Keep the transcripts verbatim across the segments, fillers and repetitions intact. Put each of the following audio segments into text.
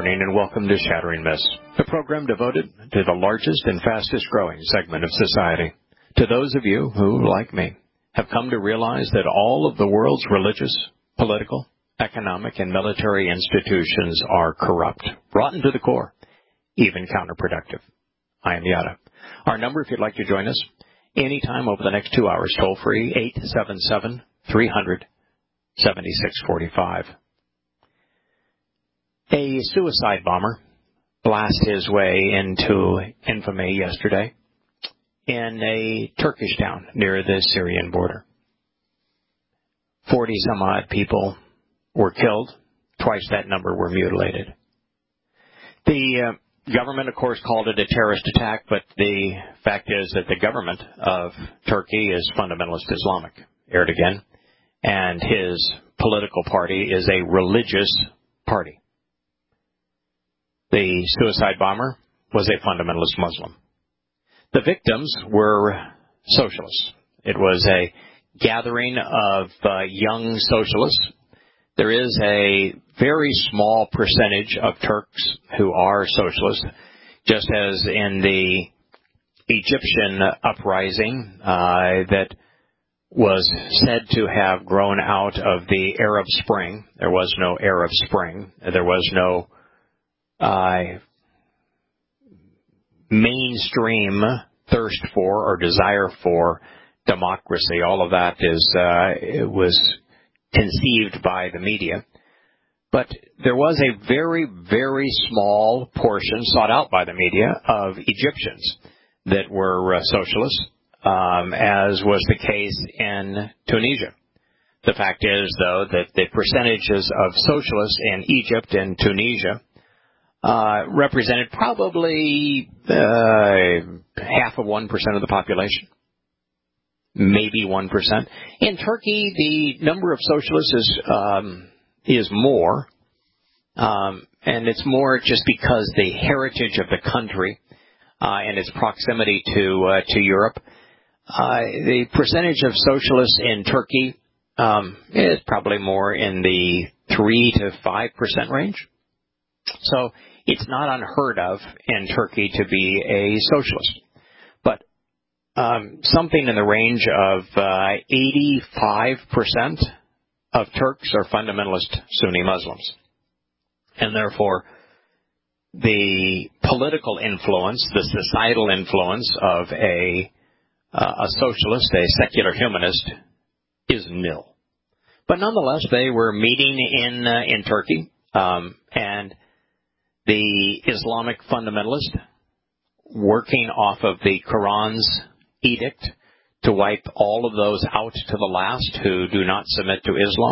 morning and welcome to Shattering Myths, the program devoted to the largest and fastest growing segment of society. To those of you who, like me, have come to realize that all of the world's religious, political, economic, and military institutions are corrupt, rotten to the core, even counterproductive. I am Yada. Our number, if you'd like to join us, anytime over the next two hours, toll free, eight seven seven, three hundred, seventy-six forty-five. A suicide bomber blasted his way into infamy yesterday in a Turkish town near the Syrian border. Forty some odd people were killed. Twice that number were mutilated. The uh, government, of course, called it a terrorist attack, but the fact is that the government of Turkey is fundamentalist Islamic, Erdogan, and his political party is a religious party. The suicide bomber was a fundamentalist Muslim. The victims were socialists. It was a gathering of uh, young socialists. There is a very small percentage of Turks who are socialists, just as in the Egyptian uprising uh, that was said to have grown out of the Arab Spring. There was no Arab Spring. There was no Uh, mainstream thirst for or desire for democracy. All of that is uh, it was conceived by the media. But there was a very, very small portion sought out by the media of Egyptians that were uh, socialists, um, as was the case in Tunisia. The fact is, though, that the percentages of socialists in Egypt and Tunisia Uh, represented probably uh, half of one percent of the population, maybe one percent. In Turkey, the number of socialists is um, is more, um, and it's more just because the heritage of the country uh, and its proximity to uh, to Europe. Uh, the percentage of socialists in Turkey um, is probably more in the three to five percent range. So it's not unheard of in Turkey to be a socialist. But um, something in the range of uh, eighty-five percent of Turks are fundamentalist Sunni Muslims. And therefore, the political influence, the societal influence of a, uh, a socialist, a secular humanist, is nil. But nonetheless, they were meeting in, uh, in Turkey, um, and the Islamic fundamentalist, working off of the Quran's edict to wipe all of those out to the last who do not submit to Islam,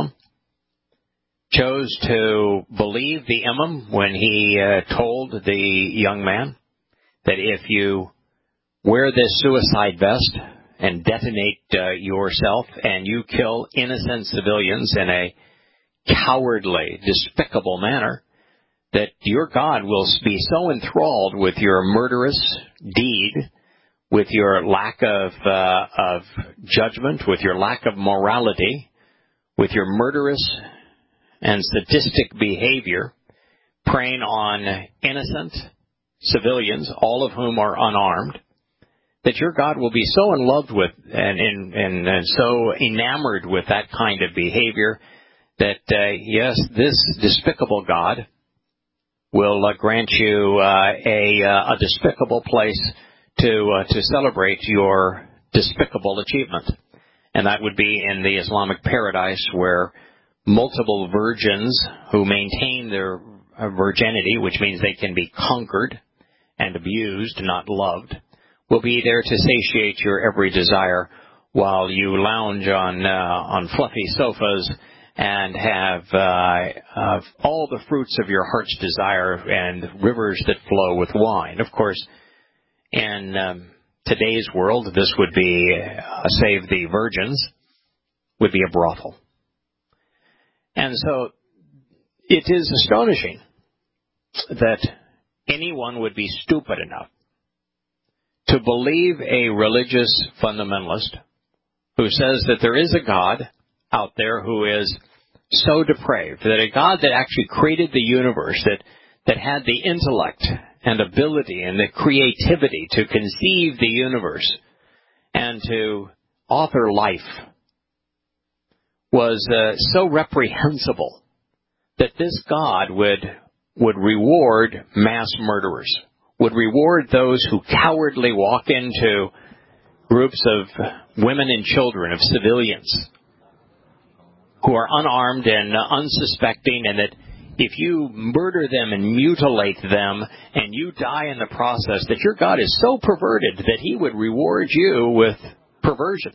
chose to believe the imam when he uh, told the young man that if you wear this suicide vest and detonate uh, yourself and you kill innocent civilians in a cowardly, despicable manner, that your God will be so enthralled with your murderous deed, with your lack of uh, of judgment, with your lack of morality, with your murderous and sadistic behavior, preying on innocent civilians, all of whom are unarmed, that your God will be so in love with and, and, and, and so enamored with that kind of behavior that, uh, yes, this despicable God will uh, grant you uh, a, uh, a despicable place to uh, to celebrate your despicable achievement. And that would be in the Islamic paradise where multiple virgins who maintain their virginity, which means they can be conquered and abused, not loved, will be there to satiate your every desire while you lounge on uh, on fluffy sofas and have uh, uh, all the fruits of your heart's desire and rivers that flow with wine. Of course, in um, today's world, this would be, uh, save the virgins, would be a brothel. And so it is astonishing that anyone would be stupid enough to believe a religious fundamentalist who says that there is a God out there who is so depraved, that a God that actually created the universe, that that had the intellect and ability and the creativity to conceive the universe and to author life was uh, so reprehensible that this God would would reward mass murderers, would reward those who cowardly walk into groups of women and children, of civilians, who are unarmed and uh, unsuspecting, and that if you murder them and mutilate them and you die in the process, that your God is so perverted that he would reward you with perversion.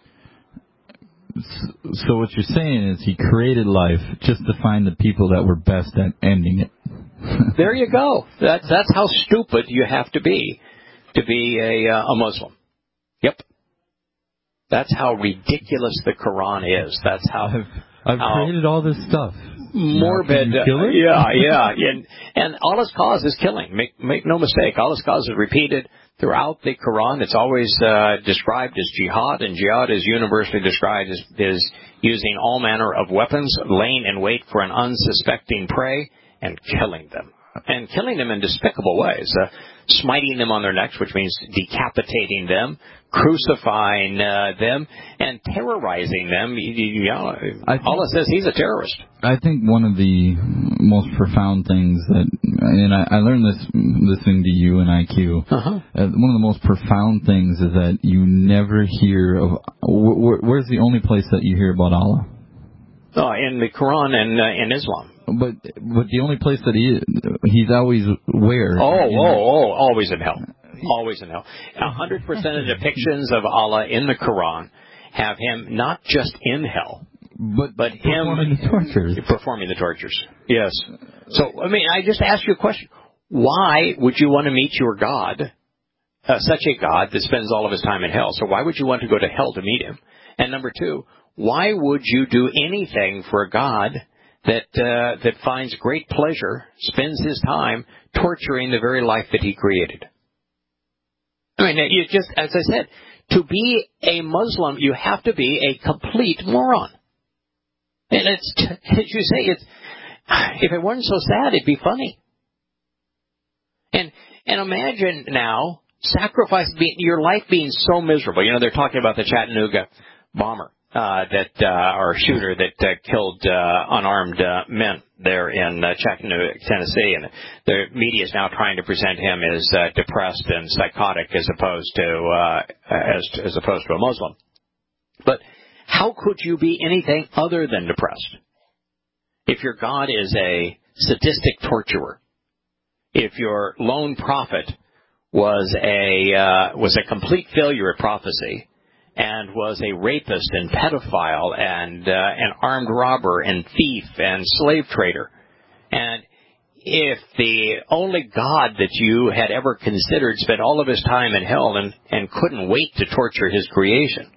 So what you're saying is he created life just to find the people that were best at ending it. There you go. That's that's how stupid you have to be to be a uh, a Muslim. Yep. That's how ridiculous the Quran is. That's how I've, I've how created all this stuff. Morbid. Now, can you kill it? Yeah, yeah. And and Allah's cause is killing. Make make no mistake. Allah's cause is repeated throughout the Quran. It's always uh, described as jihad, and jihad is universally described as is using all manner of weapons, laying in wait for an unsuspecting prey, and killing them. And killing them in despicable ways. Uh, smiting them on their necks, which means decapitating them, crucifying uh, them, and terrorizing them. You, you know, think, Allah says he's a terrorist. I think one of the most profound things that, and I, I learned this listening to you and I Q, uh-huh. uh, one of the most profound things is that you never hear of, wh- where's the only place that you hear about Allah? Oh, in the Quran and uh, in Islam. But but the only place that he he's always where? Oh, oh, oh, always in hell. Always in hell. A hundred percent of depictions of Allah in the Quran have him not just in hell, but, but performing him the tortures. Performing the tortures. Yes. So, I mean, I just ask you a question. Why would you want to meet your God, uh, such a God that spends all of his time in hell? So why would you want to go to hell to meet him? And number two, why would you do anything for a God that uh, that finds great pleasure, spends his time torturing the very life that he created? I mean, you just, as I said, to be a Muslim, you have to be a complete moron. And it's, as you say, it's, if it weren't so sad, it'd be funny. And and imagine now, sacrifice being, your life being so miserable. You know, they're talking about the Chattanooga bomber. Uh, that, uh, or shooter that uh, killed uh, unarmed uh, men there in uh, Chattanooga, Tennessee, and the media is now trying to present him as uh, depressed and psychotic as opposed to uh, as as opposed to a Muslim. But how could you be anything other than depressed if your God is a sadistic torturer? If your lone prophet was a uh, was a complete failure at prophecy, and was a rapist and pedophile and uh, an armed robber and thief and slave trader. And if the only God that you had ever considered spent all of his time in hell and, and couldn't wait to torture his creation,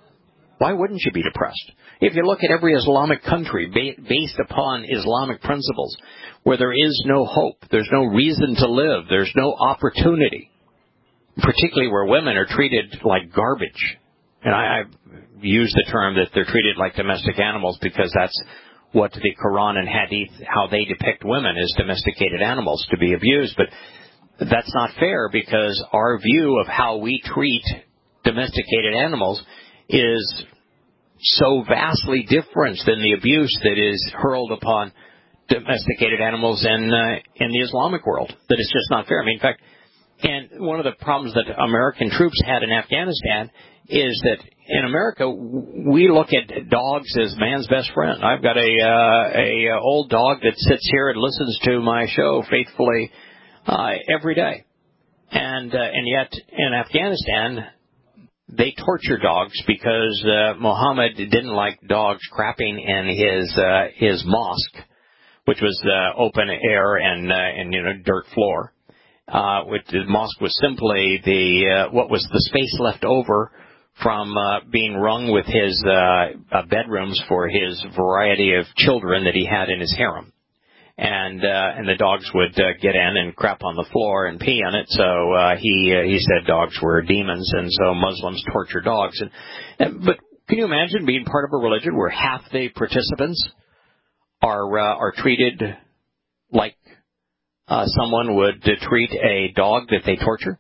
why wouldn't you be depressed? If you look at every Islamic country ba- based upon Islamic principles, where there is no hope, there's no reason to live, there's no opportunity, particularly where women are treated like garbage. And I, I've used the term that they're treated like domestic animals because that's what the Quran and Hadith, how they depict women as domesticated animals to be abused. But that's not fair because our view of how we treat domesticated animals is so vastly different than the abuse that is hurled upon domesticated animals in, uh, in the Islamic world, that it's just not fair. I mean, in fact, and one of the problems that American troops had in Afghanistan is that in America, we look at dogs as man's best friend. I've got a uh, a old dog that sits here and listens to my show faithfully uh, every day. And uh, and yet in Afghanistan, they torture dogs because uh, Muhammad didn't like dogs crapping in his uh, his mosque, which was uh, open air and uh, and you know dirt floor. Uh, which the mosque was simply the uh, what was the space left over from uh, being rung with his uh, uh, bedrooms for his variety of children that he had in his harem, and uh, and the dogs would uh, get in and crap on the floor and pee on it. So uh, he uh, he said dogs were demons, and so Muslims torture dogs. And, and but can you imagine being part of a religion where half the participants are uh, are treated like uh, someone would uh, treat a dog that they torture?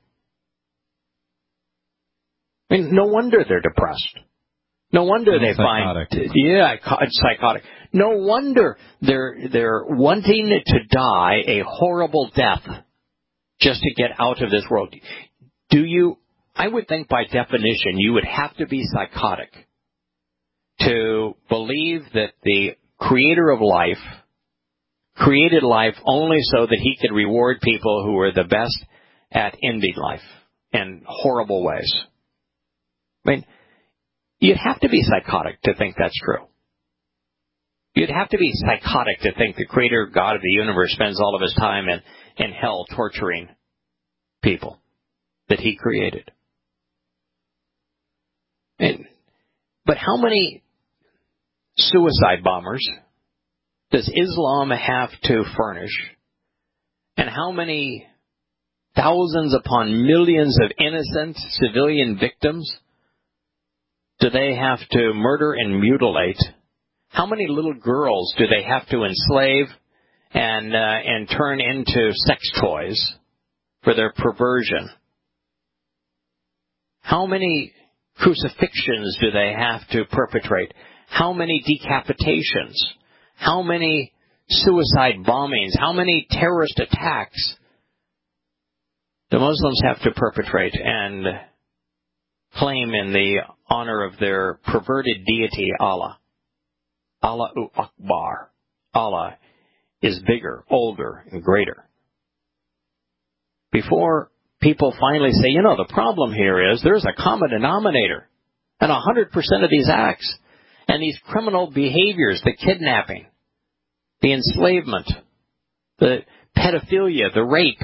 I mean, no wonder they're depressed. No wonder they psychotic. find, yeah, psychotic. No wonder they're they're wanting to die a horrible death just to get out of this world. Do you? I would think by definition you would have to be psychotic to believe that the Creator of life created life only so that He could reward people who were the best at ending life in horrible ways. I mean, you'd have to be psychotic to think that's true. You'd have to be psychotic to think the Creator God of the universe spends all of His time in, in hell torturing people that He created. And, but how many suicide bombers does Islam have to furnish? And how many thousands upon millions of innocent civilian victims do they have to murder and mutilate? How many little girls do they have to enslave and uh, and turn into sex toys for their perversion? How many crucifixions do they have to perpetrate? How many decapitations? How many suicide bombings? How many terrorist attacks do Muslims have to perpetrate and claim in the honor of their perverted deity, Allah? Allahu Akbar. Allah is bigger, older, and greater. Before people finally say, you know, the problem here is there's a common denominator in one hundred percent of these acts and these criminal behaviors, the kidnapping, the enslavement, the pedophilia, the rape,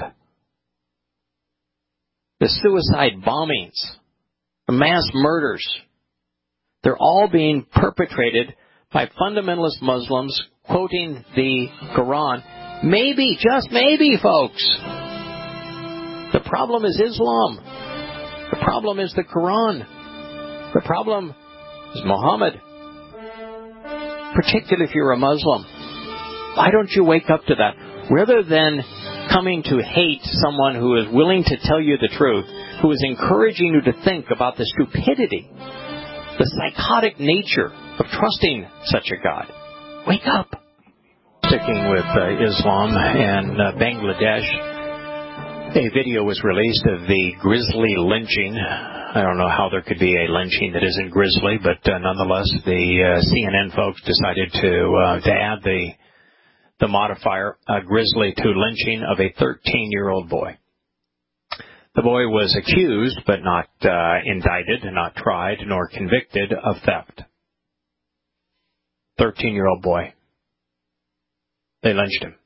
the suicide bombings, the mass murders. They're all being perpetrated by fundamentalist Muslims quoting the Quran. Maybe, just maybe, folks. The problem is Islam. The problem is the Quran. The problem is Muhammad. Particularly if you're a Muslim. Why don't you wake up to that? Rather than coming to hate someone who is willing to tell you the truth, who is encouraging you to think about the stupidity, the psychotic nature of trusting such a God. Wake up. Sticking with uh, Islam and uh, Bangladesh, a video was released of the grisly lynching. I don't know how there could be a lynching that isn't grisly, but uh, nonetheless, the uh, C N N folks decided to uh, to add the the modifier uh, grisly to lynching of a thirteen-year-old boy. The boy was accused, but not uh, indicted, not tried, nor convicted of theft. thirteen-year-old boy. They lynched him.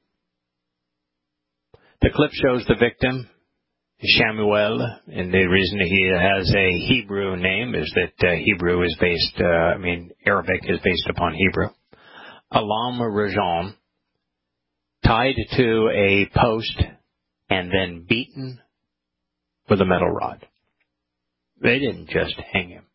The clip shows the victim, Shamuel, and the reason he has a Hebrew name is that uh, Hebrew is based, uh, I mean, Arabic is based upon Hebrew. Alam Rajan, tied to a post and then beaten with a metal rod. They didn't just hang him.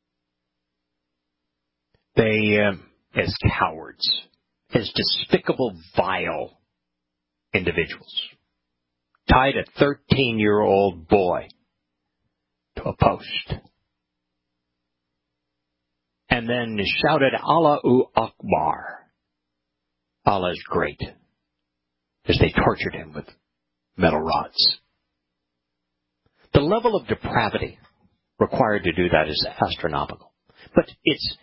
They, uh, as cowards, as despicable, vile individuals, tied a thirteen-year-old boy to a post and then shouted, Allahu Akbar. Allah is great, as they tortured him with metal rods. The level of depravity required to do that is astronomical. But it's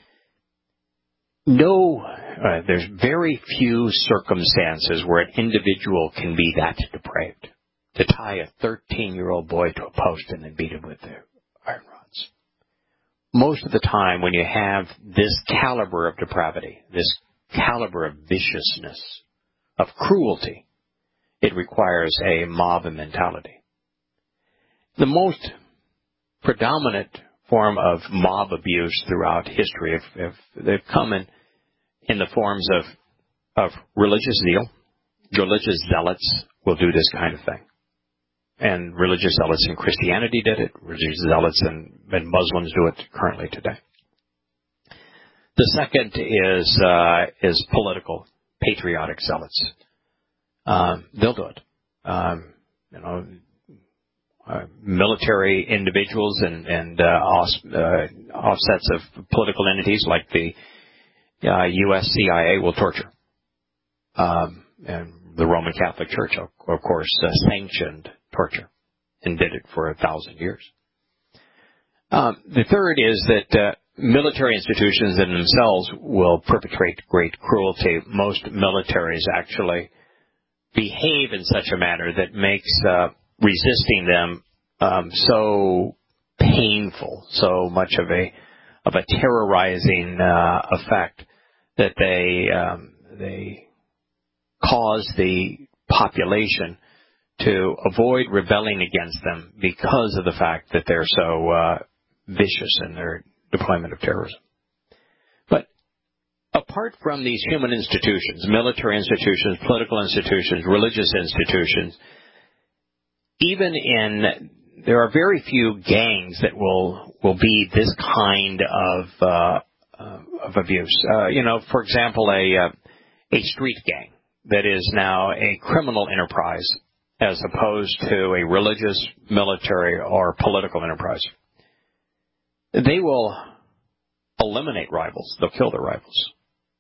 no, uh, there's very few circumstances where an individual can be that depraved. To tie a thirteen-year-old boy to a post and then beat him with their iron rods. Most of the time when you have this caliber of depravity, this caliber of viciousness, of cruelty, it requires a mob mentality. The most predominant form of mob abuse throughout history, if, if they've come in, in the forms of, of religious zeal. Religious zealots will do this kind of thing. And religious zealots in Christianity did it. Religious zealots and, and Muslims do it currently today. The second is uh, is political, patriotic zealots. Um, they'll do it. um, you know, uh, military individuals and, and uh, off, uh, offsets of political entities like the uh, U S C I A will torture. Um, and the Roman Catholic Church, of, of course, uh, sanctioned torture and did it for a thousand years. Um, the third is that uh, military institutions in themselves will perpetrate great cruelty. Most militaries actually behave in such a manner that makes uh, resisting them um, so painful, so much of a of a terrorizing uh, effect that they um, they cause the population to avoid rebelling against them because of the fact that they're so uh, vicious in their deployment of terrorism. But apart from these human institutions, military institutions, political institutions, religious institutions, even in, there are very few gangs that will will be this kind of uh, uh, of abuse. Uh, you know, for example, a uh, a street gang that is now a criminal enterprise as opposed to a religious, military, or political enterprise. They will eliminate rivals. They'll kill their rivals.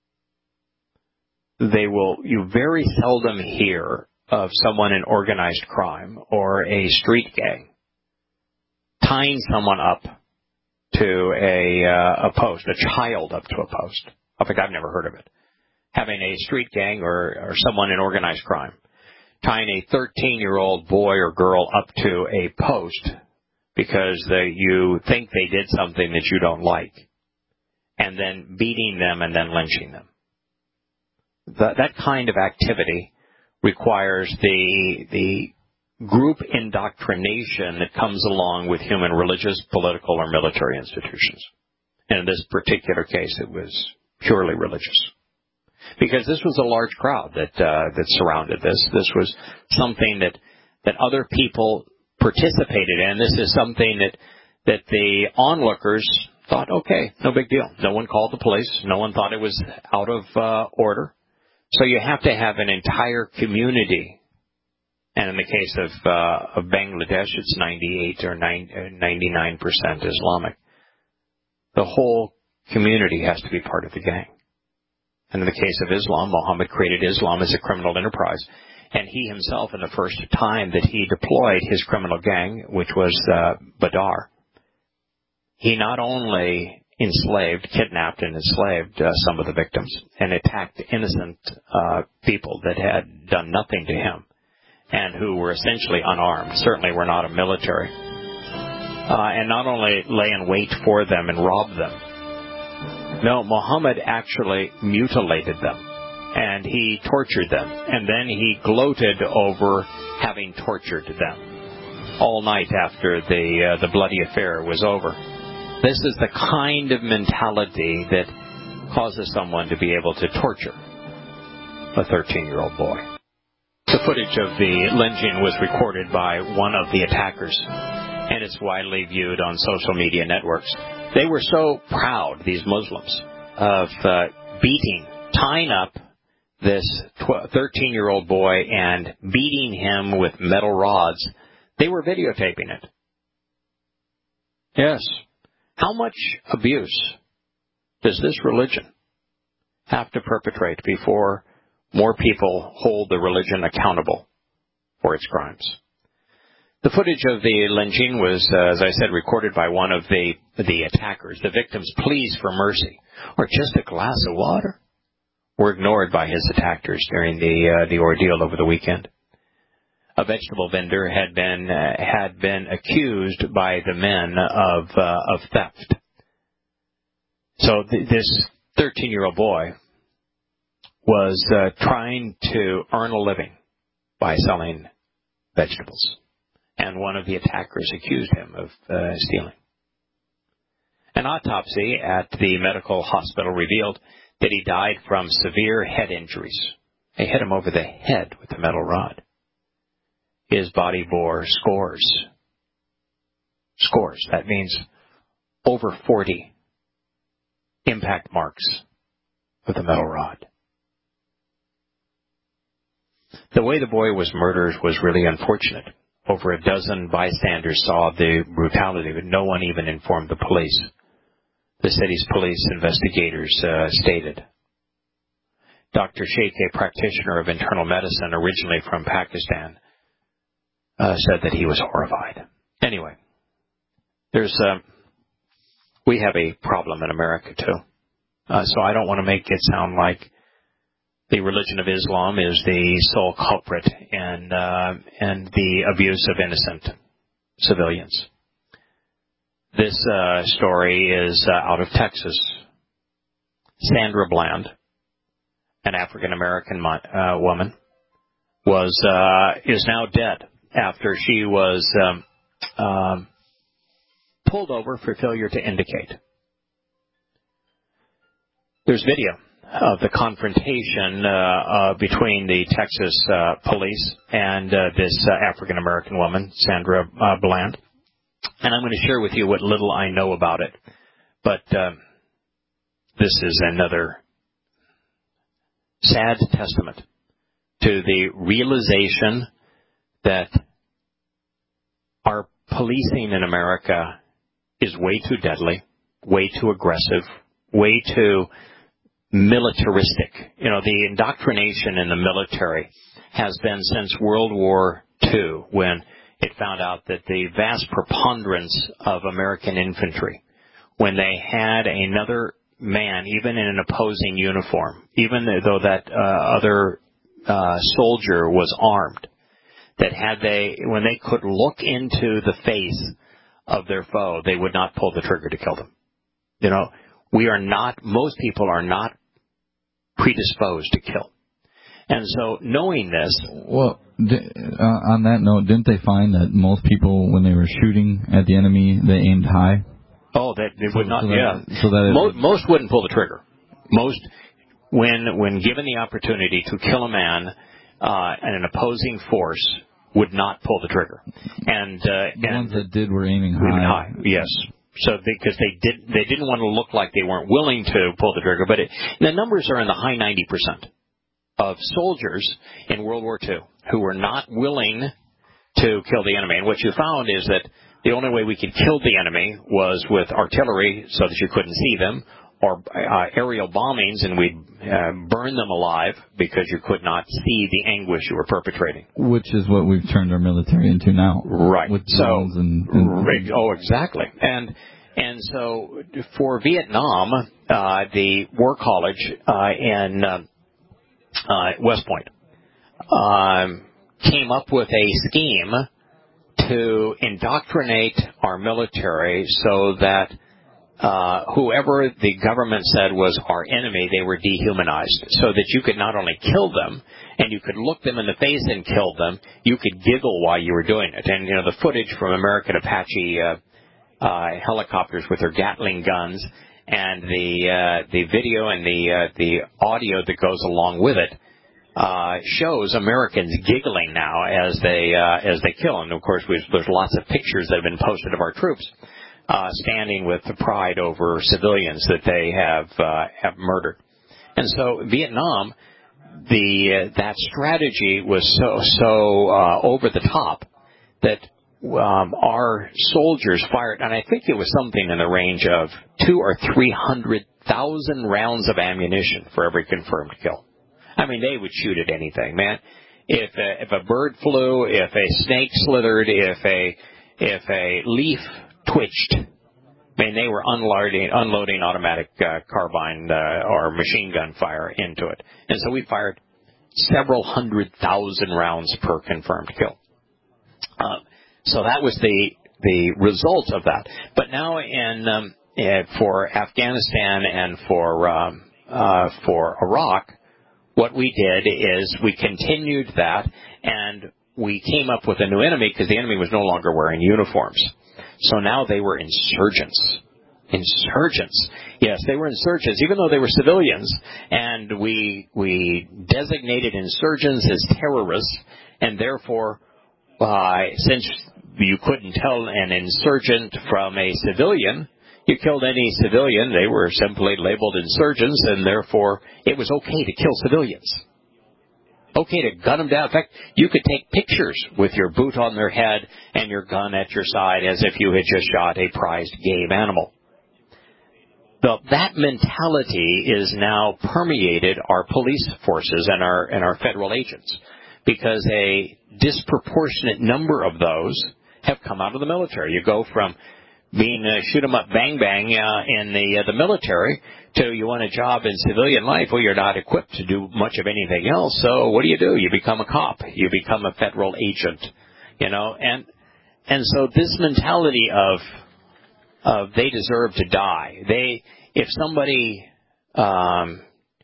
They will, you very seldom hear of someone in organized crime or a street gang tying someone up to a, uh, a post, a child up to a post. I think I've never heard of it. Having a street gang or, or someone in organized crime tying a thirteen-year-old boy or girl up to a post because they, you think they did something that you don't like, and then beating them and then lynching them. That, that kind of activity requires the the group indoctrination that comes along with human religious, political, or military institutions. And in this particular case, it was purely religious. Because this was a large crowd that uh, that surrounded this. This was something that that other people participated in. This is something that that the onlookers thought, okay, no big deal. No one called the police. No one thought it was out of uh, order. So you have to have an entire community. And in the case of uh, of Bangladesh, it's ninety-eight or ninety-nine percent Islamic. The whole community has to be part of the gang. And in the case of Islam, Muhammad created Islam as a criminal enterprise. And he himself, in the first time that he deployed his criminal gang, which was uh, Badr, he not only enslaved, kidnapped and enslaved uh, some of the victims and attacked innocent uh, people that had done nothing to him and who were essentially unarmed, certainly were not a military, uh, and not only lay in wait for them and rob them. No, Muhammad actually mutilated them, and he tortured them, and then he gloated over having tortured them all night after the uh, the bloody affair was over. This is the kind of mentality that causes someone to be able to torture a thirteen-year-old boy. The footage of the lynching was recorded by one of the attackers, and it's widely viewed on social media networks. They were so proud, these Muslims, of uh, beating, tying up this thirteen-year-old boy and beating him with metal rods. They were videotaping it. Yes. How much abuse does this religion have to perpetrate before more people hold the religion accountable for its crimes? The footage of the lynching was, uh, as I said, recorded by one of the the attackers. The victim's pleas for mercy, or just a glass of water, were ignored by his attackers during the uh, the ordeal over the weekend. A vegetable vendor had been uh, had been accused by the men of uh, of theft. So th- this thirteen-year-old boy was uh, trying to earn a living by selling vegetables. And one of the attackers accused him of uh, stealing. An autopsy at the medical hospital revealed that he died from severe head injuries. They hit him over the head with a metal rod. His body bore scores. Scores. That means over forty impact marks with a metal rod. The way the boy was murdered was really unfortunate. Over a dozen bystanders saw the brutality, but no one even informed the police. The city's police investigators uh, stated. Doctor Sheikh, a practitioner of internal medicine originally from Pakistan, uh, said that he was horrified. Anyway, there's uh, we have a problem in America, too. Uh, so I don't want to make it sound like the religion of Islam is the sole culprit in, uh, in the abuse of innocent civilians. This uh, story is uh, out of Texas. Sandra Bland, an African-American uh, woman, was uh, is now dead after she was um, um, pulled over for failure to indicate. There's video of the confrontation uh, uh, between the Texas uh, police and uh, this uh, African-American woman, Sandra uh, Bland. And I'm going to share with you what little I know about it. But uh, this is another sad testament to the realization that our policing in America is way too deadly, way too aggressive, way too militaristic. You know, the indoctrination in the military has been since World War Two, when it found out that the vast preponderance of American infantry, when they had another man, even in an opposing uniform, even though that uh, other uh, soldier was armed, that had they, when they could look into the face of their foe, they would not pull the trigger to kill them. You know, we are not, most people are not predisposed to kill. And so knowing this... Well, uh, on that note, didn't they find that most people, when they were shooting at the enemy, they aimed high? Oh, that they would so, not, so yeah. That, so that most, most wouldn't pull the trigger. Most, when when given the opportunity to kill a man uh, and an opposing force, would not pull the trigger. And, uh, the and ones that did were aiming high. high. Yes. So because they did, they didn't want to look like they weren't willing to pull the trigger. But it, the numbers are in the high ninety percent of soldiers in World War Two who were not willing to kill the enemy. And what you found is that the only way we could kill the enemy was with artillery so that you couldn't see them, or uh, aerial bombings, and we'd uh, burn them alive because you could not see the anguish you were perpetrating. Which is what we've turned our military into now. Right. With so, drones and, and right. Oh, exactly. And and so for Vietnam, uh, the War College uh, in uh, uh, West Point um, came up with a scheme to indoctrinate our military so that uh, whoever the government said was our enemy, they were dehumanized, so that you could not only kill them and you could look them in the face and kill them, you could giggle while you were doing it. And, you know, the footage from American Apache uh, uh, helicopters with their Gatling guns and the uh, the video and the uh, the audio that goes along with it Uh, shows Americans giggling now as they uh, as they kill. And of course, we've, there's lots of pictures that have been posted of our troops uh, standing with pride over civilians that they have uh, have murdered. And so Vietnam, the uh, that strategy was so so uh, over the top that um, our soldiers fired, and I think it was something in the range of two or three hundred thousand rounds of ammunition for every confirmed kill. I mean, they would shoot at anything, man. If a, if a bird flew, if a snake slithered, if a if a leaf twitched, I mean, they were unloading unloading automatic uh, carbine uh, or machine gun fire into it. And so we fired several hundred thousand rounds per confirmed kill. Uh, so that was the the result of that. But now in um, uh, for Afghanistan and for um, uh, for Iraq, what we did is we continued that, and we came up with a new enemy because the enemy was no longer wearing uniforms. So now they were insurgents. Insurgents. Yes, they were insurgents, even though they were civilians. And we we designated insurgents as terrorists, and therefore, uh, since you couldn't tell an insurgent from a civilian, you killed any civilian, they were simply labeled insurgents, and therefore it was okay to kill civilians. Okay to gun them down. In fact, you could take pictures with your boot on their head and your gun at your side as if you had just shot a prized game animal. Well, that mentality is now permeated our police forces and our and our federal agents, because a disproportionate number of those have come out of the military. You go from being uh, shoot 'em up, bang bang uh, in the uh, the military to you want a job in civilian life. Well, you're not equipped to do much of anything else. So what do you do? You become a cop. You become a federal agent. You know, and and so this mentality of of they deserve to die. They if somebody um,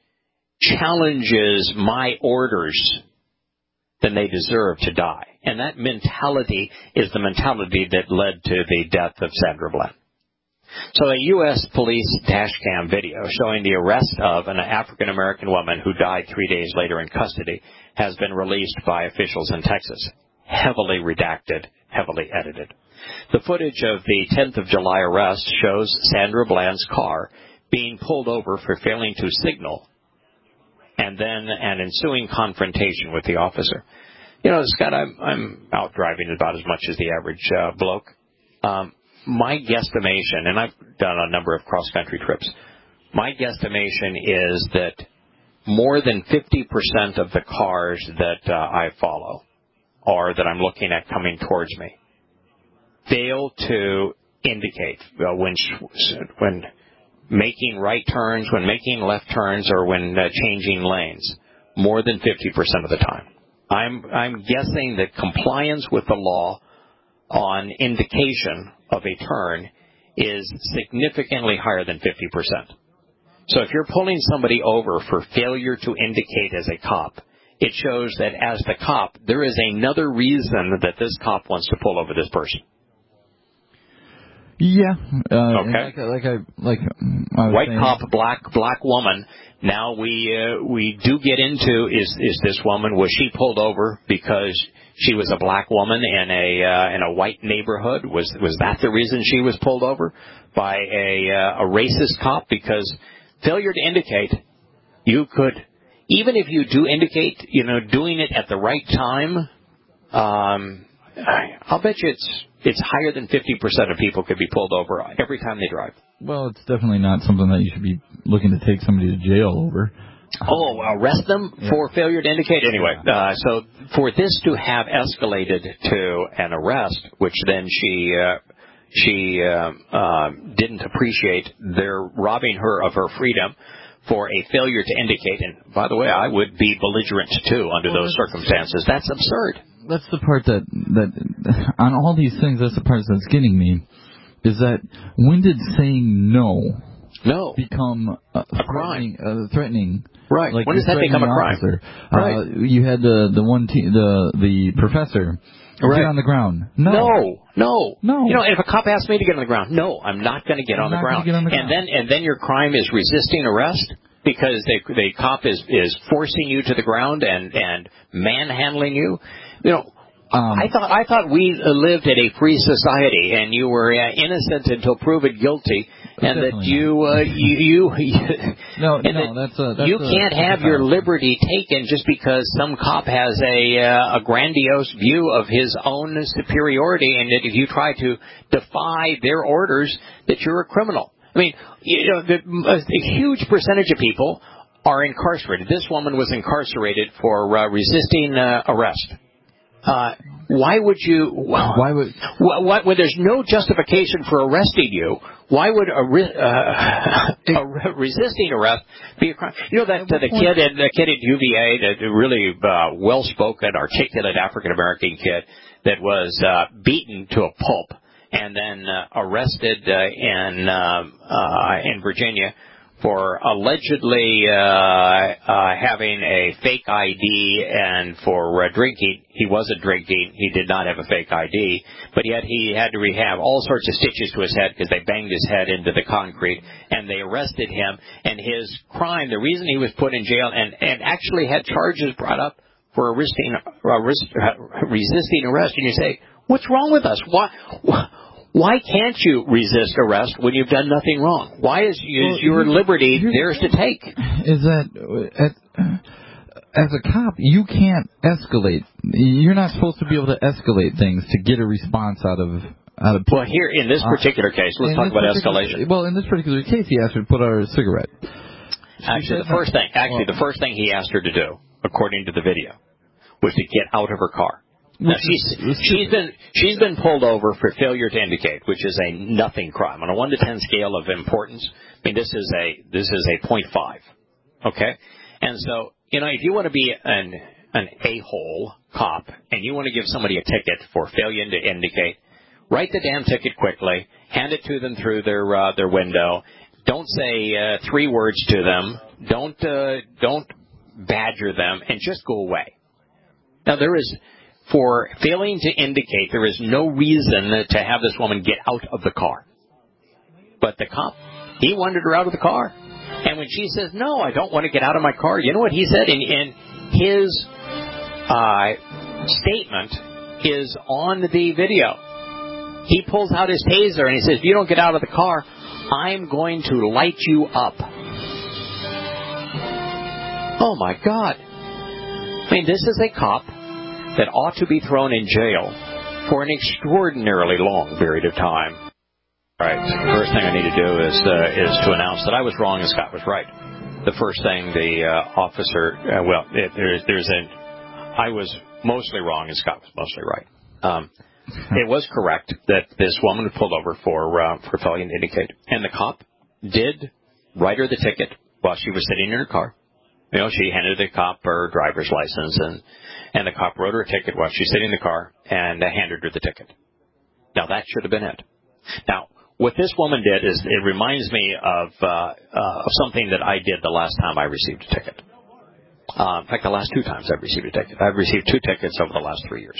challenges my orders, then they deserve to die. And that mentality is the mentality that led to the death of Sandra Bland. So a U S police dash cam video showing the arrest of an African-American woman who died three days later in custody has been released by officials in Texas. Heavily redacted, heavily edited. The footage of the tenth of July arrest shows Sandra Bland's car being pulled over for failing to signal, and then an ensuing confrontation with the officer. You know, Scott, I'm, I'm out driving about as much as the average uh, bloke. Um, my guesstimation, and I've done a number of cross-country trips, my guesstimation is that more than fifty percent of the cars that uh, I follow or that I'm looking at coming towards me fail to indicate uh, when when making right turns, when making left turns, or when uh, changing lanes, more than fifty percent of the time. I'm I'm guessing that compliance with the law on indication of a turn is significantly higher than fifty percent. So if you're pulling somebody over for failure to indicate as a cop, it shows that as the cop, there is another reason that this cop wants to pull over this person. Yeah. Uh, okay. Like, like I like I was white saying, cop, black black woman. Now we uh, we do get into is is this woman, was she pulled over because she was a black woman in a uh, in a white neighborhood? Was was that the reason she was pulled over by a uh, a racist cop? Because failure to indicate, you could, even if you do indicate, you know, doing it at the right time, um, I'll bet you it's it's higher than fifty percent of people could be pulled over every time they drive. Well, it's definitely not something that you should be looking to take somebody to jail over. Oh, arrest them yeah. for failure to indicate? Anyway, uh, so for this to have escalated to an arrest, which then she uh, she uh, uh, didn't appreciate, they're robbing her of her freedom for a failure to indicate. And by the way, I would be belligerent too under well, those circumstances. That's absurd. That's the part that, that on all these things, that's the part that's getting me, is that when did saying no, no. become uh, a crime? Uh, threatening. Right. Like when does that become a crime? Officer. Right. Uh, you had the the one te- the the professor right. get on the ground. No. No. No. No. You know, and if a cop asks me to get on the ground, no, I'm not going to get, on the, get on the ground. And then and then your crime is resisting arrest because they, the cop is is forcing you to the ground and and manhandling you. You know. Um, I thought I thought we lived in a free society, and you were uh, innocent until proven guilty, and that you, uh, you, you, no, and no, that that's a, that's you a, can't that's have your liberty taken just because some cop has a uh, a grandiose view of his own superiority, and that if you try to defy their orders, that you're a criminal. I mean, you know, the, a, a huge percentage of people are incarcerated. This woman was incarcerated for uh, resisting uh, arrest. Uh, why would you? Why would? Why, when there's no justification for arresting you, why would a, uh, a resisting arrest be a crime? You know that uh, the kid at the kid at U V A, the really uh, well-spoken, articulate African American kid that was uh, beaten to a pulp and then uh, arrested uh, in uh, uh, in Virginia for allegedly uh, uh, having a fake I D and for uh, drinking. He wasn't drinking. He did not have a fake I D, but yet he had to rehab all sorts of stitches to his head because they banged his head into the concrete, and they arrested him. And his crime, the reason he was put in jail and, and actually had charges brought up for resisting, uh, resisting arrest. And you say, what's wrong with us? Why? why Why can't you resist arrest when you've done nothing wrong? Why is, is well, your liberty theirs to take? Is that at as a cop, you can't escalate. You're not supposed to be able to escalate things to get a response out of out of people. Well, here in this particular uh, case, let's talk about escalation. Well, in this particular case, he asked her to put out a cigarette. Actually, the first thing, actually, well, the first thing he asked her to do, according to the video, was to get out of her car. Now, she's she's been she's been pulled over for failure to indicate, which is a nothing crime on a one to ten scale of importance. I mean, this is a this is a point five. Okay, and so you know if you want to be an an a-hole cop and you want to give somebody a ticket for failure to indicate, write the damn ticket quickly, hand it to them through their uh, their window. Don't say uh, three words to them. Don't uh, don't badger them, and just go away. Now there is. For failing to indicate, there is no reason to have this woman get out of the car. But the cop, he wanted her out of the car. And when she says, no, I don't want to get out of my car, you know what he said? And, and his uh, statement is on the video. He pulls out his taser and he says, if you don't get out of the car, I'm going to light you up. Oh, my God. I mean, this is a cop that ought to be thrown in jail for an extraordinarily long period of time. All right, the first thing I need to do is uh, is to announce that I was wrong and Scott was right. The first thing the uh, officer, uh, well, it, there's there's an, I was mostly wrong and Scott was mostly right. Um, it was correct that this woman pulled over for uh, for failing to indicate, and the cop did write her the ticket while she was sitting in her car. You know, she handed the cop her driver's license, and, and the cop wrote her a ticket while she's sitting in the car and uh, handed her the ticket. Now, that should have been it. Now, what this woman did is it reminds me of, uh, uh, of something that I did the last time I received a ticket. Uh, in fact, the last two times I've received a ticket. I've received two tickets over the last three years.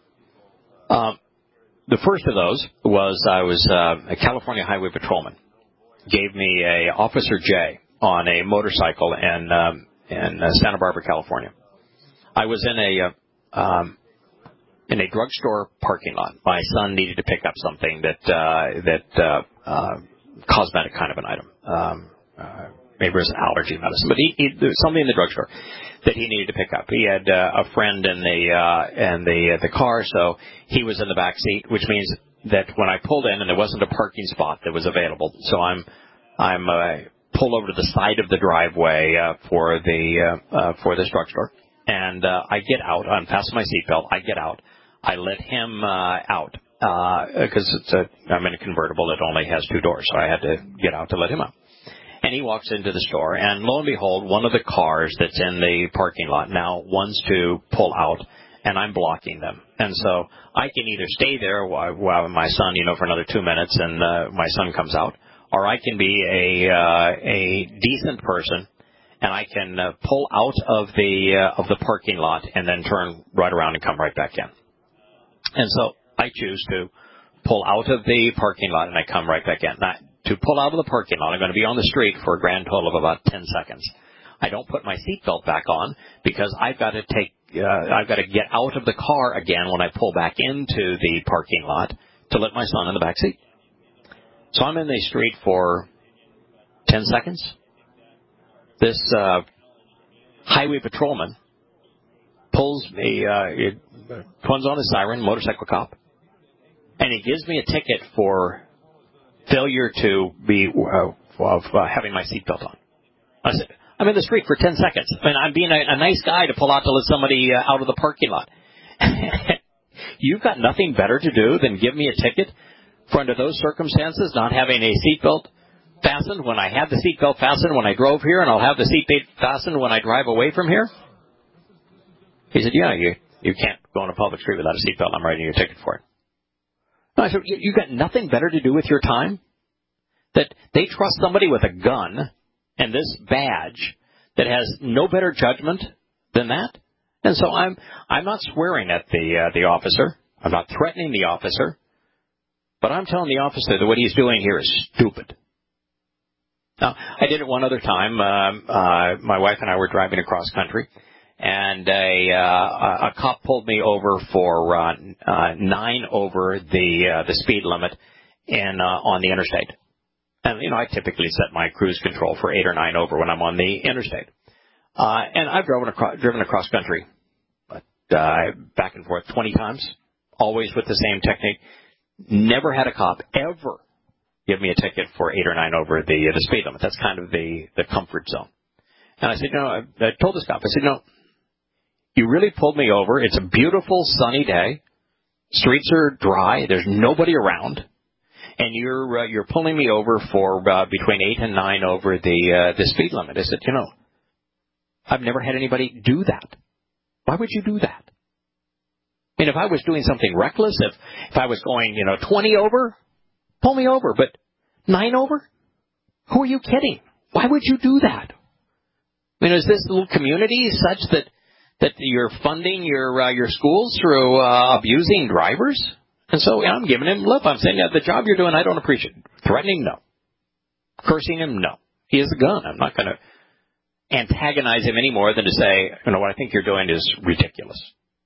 Um, the first of those was I was uh, a California highway patrolman. Gave me a Officer J on a motorcycle in um, in uh, Santa Barbara, California. I was in a uh, um, in a drugstore parking lot. My son needed to pick up something that uh, that uh, uh, cosmetic kind of an item. Um, uh, maybe it was an allergy medicine, but he, he, there was something in the drugstore that he needed to pick up. He had uh, a friend in the uh, in the uh, the car, so he was in the back seat, which means that when I pulled in and there wasn't a parking spot that was available, so I'm I'm uh, pulled over to the side of the driveway uh, for the uh, uh, for this drugstore, and uh, I get out, unfasten my seatbelt, I get out, I let him uh, out because uh, it's a I'm in a convertible, it only has two doors, so I had to get out to let him out. And he walks into the store, and lo and behold, one of the cars that's in the parking lot now wants to pull out, and I'm blocking them. And so I can either stay there while, while my son, you know, for another two minutes, and uh, my son comes out, or I can be a uh, a decent person, and I can uh, pull out of the uh, of the parking lot and then turn right around and come right back in. And so I choose to pull out of the parking lot, and I come right back in. Now, to pull out of the parking lot, I'm going to be on the street for a grand total of about ten seconds. I don't put my seatbelt back on because I've got to take, uh, I've got to get out of the car again when I pull back into the parking lot to let my son in the back seat. So I'm in the street for ten seconds. This uh, highway patrolman pulls me, uh, it turns on his siren, motorcycle cop, and he gives me a ticket for failure to be uh, of uh, having my seatbelt on. I said, I'm in the street for ten seconds. I mean, I'm being a, a nice guy to pull out to let somebody uh, out of the parking lot. You've got nothing better to do than give me a ticket for, under those circumstances, not having a seatbelt fastened when I had the seatbelt fastened when I drove here, and I'll have the seatbelt fastened when I drive away from here? He said, yeah, you, you can't go on a public street without a seatbelt. I'm writing you a ticket for it. I said, you got nothing better to do with your time? That they trust somebody with a gun and this badge that has no better judgment than that? And so I'm I'm not swearing at the uh, the officer. I'm not threatening the officer. But I'm telling the officer that what he's doing here is stupid. Now, I did it one other time. Uh, uh, my wife and I were driving across country, and a, uh, a cop pulled me over for uh, uh, nine over the uh, the speed limit in uh, on the interstate. And you know, I typically set my cruise control for eight or nine over when I'm on the interstate. Uh, and I've driven across, driven across country, but uh, back and forth twenty times, always with the same technique. Never had a cop ever give me a ticket for eight or nine over the uh, the speed limit. That's kind of the, the comfort zone. And I said, no, I, I told this cop, I said, no, you really pulled me over. It's a beautiful sunny day. Streets are dry. There's nobody around. And you're uh, you're pulling me over for uh, between eight and nine over the uh, the speed limit. I said, you know, I've never had anybody do that. Why would you do that? I mean, if I was doing something reckless, if if I was going, you know, twenty over, pull me over. But nine over? Who are you kidding? Why would you do that? I mean, is this little community such that that you're funding your uh, your schools through uh, abusing drivers? And so yeah, I'm giving him lip. I'm saying, yeah, the job you're doing, I don't appreciate. Threatening, no. Cursing him, no. He has a gun. I'm not going to antagonize him any more than to say, you know, what I think you're doing is ridiculous.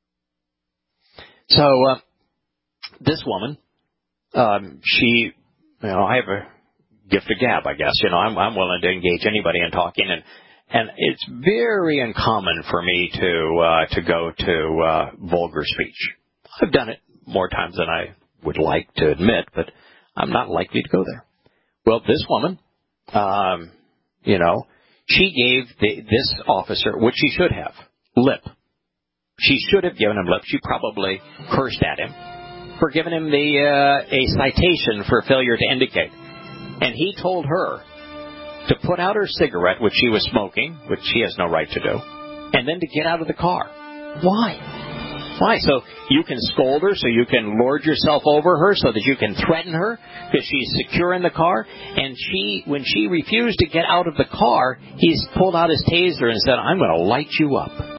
So uh, this woman, um, she, you know, I have a gift of gab, I guess. You know, I'm, I'm willing to engage anybody in talking, and and it's very uncommon for me to uh, to go to uh, vulgar speech. I've done it more times than I would like to admit, but I'm not likely to go there. Well, this woman, um, you know, she gave the, this officer, which she should have, lip. She should have given him lip. She probably cursed at him for giving him the uh, a citation for failure to indicate. And he told her to put out her cigarette, which she was smoking, which she has no right to do, and then to get out of the car. Why? Why? So you can scold her, so you can lord yourself over her, so that you can threaten her, because she's secure in the car. And she, when she refused to get out of the car, he's pulled out his taser and said, I'm going to light you up.